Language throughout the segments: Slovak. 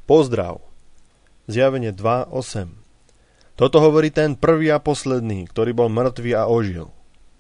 Pozdrav. Zjavenie 2.8. Toto hovorí ten prvý a posledný, ktorý bol mŕtvý a ožil.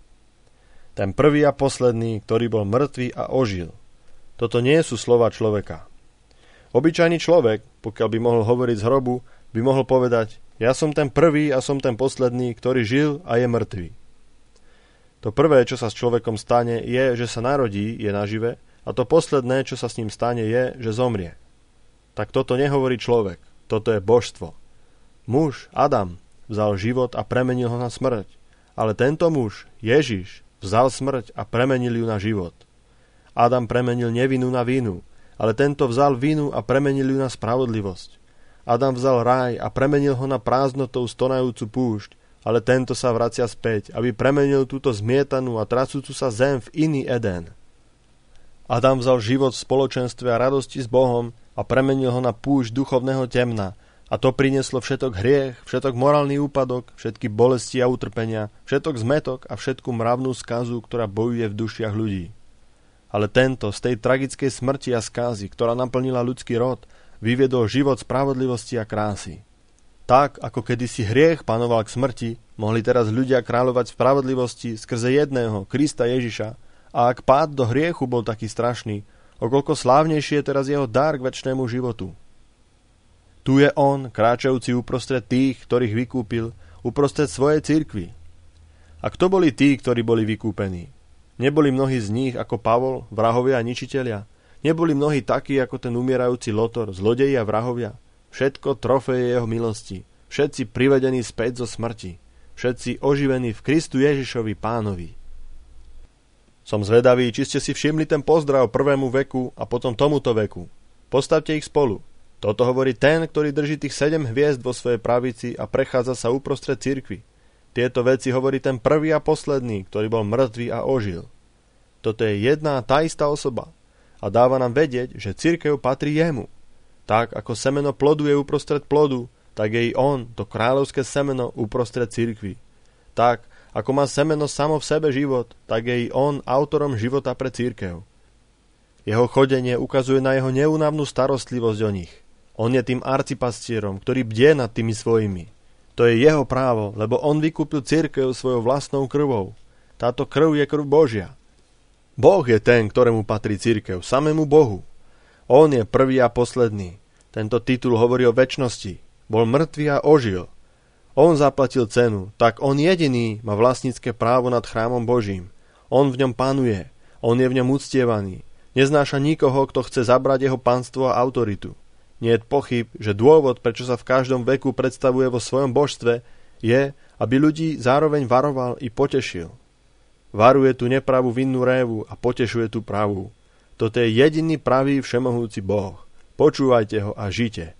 Ten prvý a posledný, ktorý bol mŕtvý a ožil. Toto nie sú slova človeka. Obyčajný človek, pokiaľ by mohol hovoriť z hrobu, by mohol povedať: ja som ten prvý a som ten posledný, ktorý žil a je mŕtvý. To prvé, čo sa s človekom stane, je, že sa narodí, je nažive, a to posledné, čo sa s ním stane, je, že zomrie. Tak toto nehovorí človek, toto je božstvo. Muž, Adam, vzal život a premenil ho na smrť, ale tento muž, Ježiš, vzal smrť a premenil ju na život. Adam premenil nevinu na vinu, ale tento vzal vinu a premenil ju na spravodlivosť. Adam vzal raj a premenil ho na prázdnotou stonajúcu púšť, ale tento sa vracia späť, aby premenil túto zmietanú a trasúcu sa zem v iný Eden. Adam vzal život v spoločenstve a radosti s Bohom a premenil ho na púšť duchovného temna, a to prinieslo všetok hriech, všetok morálny úpadok, všetky bolesti a utrpenia, všetok zmetok a všetku mravnú skazu, ktorá bojuje v dušiach ľudí. Ale tento z tej tragickej smrti a skázy, ktorá naplnila ľudský rod, vyviedol život spravodlivosti a krásy. Tak, ako kedysi hriech panoval k smrti, mohli teraz ľudia kráľovať v spravodlivosti skrze jedného, Krista Ježiša, a ak pád do hriechu bol taký strašný, okoľko slávnejšie je teraz jeho dar k večnému životu. Tu je on, kráčajúci uprostred tých, ktorých vykúpil, uprostred svojej cirkvi. A kto boli tí, ktorí boli vykúpení? Neboli mnohí z nich ako Pavol, vrahovia a ničitelia? Neboli mnohí takí ako ten umierajúci Lotor, zlodeji a vrahovia? Všetko trofeje jeho milosti, všetci privedení späť zo smrti, všetci oživení v Kristu Ježišovi Pánovi. Som zvedavý, či ste si všimli ten pozdrav prvému veku a potom tomuto veku. Postavte ich spolu. Toto hovorí ten, ktorý drží tých 7 hviezd vo svojej pravici a prechádza sa uprostred cirkvi. Tieto veci hovorí ten prvý a posledný, ktorý bol mŕtvý a ožil. Toto je jedna a tá istá osoba. A dáva nám vedieť, že cirkev patrí jemu. Tak, ako semeno ploduje uprostred plodu, tak je i on, to kráľovské semeno, uprostred cirkvi. Tak, ako má semeno samo v sebe život, tak je i on autorom života pre cirkev. Jeho chodenie ukazuje na jeho neúnavnú starostlivosť o nich. On je tým arcipastierom, ktorý bdie nad tými svojimi. To je jeho právo, lebo on vykúpil cirkev svojou vlastnou krvou. Táto krv je krv Božia. Boh je ten, ktorému patrí cirkev, samému Bohu. On je prvý a posledný. Tento titul hovorí o večnosti. Bol mŕtvý a ožil. On zaplatil cenu, tak on jediný má vlastnícke právo nad chrámom Božím. On v ňom panuje. On je v ňom uctievaný. Neznáša nikoho, kto chce zabrať jeho panstvo a autoritu. Nie je pochyb, že dôvod, prečo sa v každom veku predstavuje vo svojom božstve, je, aby ľudí zároveň varoval i potešil. Varuje tú nepravú vinnú révu a potešuje tú pravú. Toto je jediný pravý všemohúci Boh. Počúvajte ho a žite.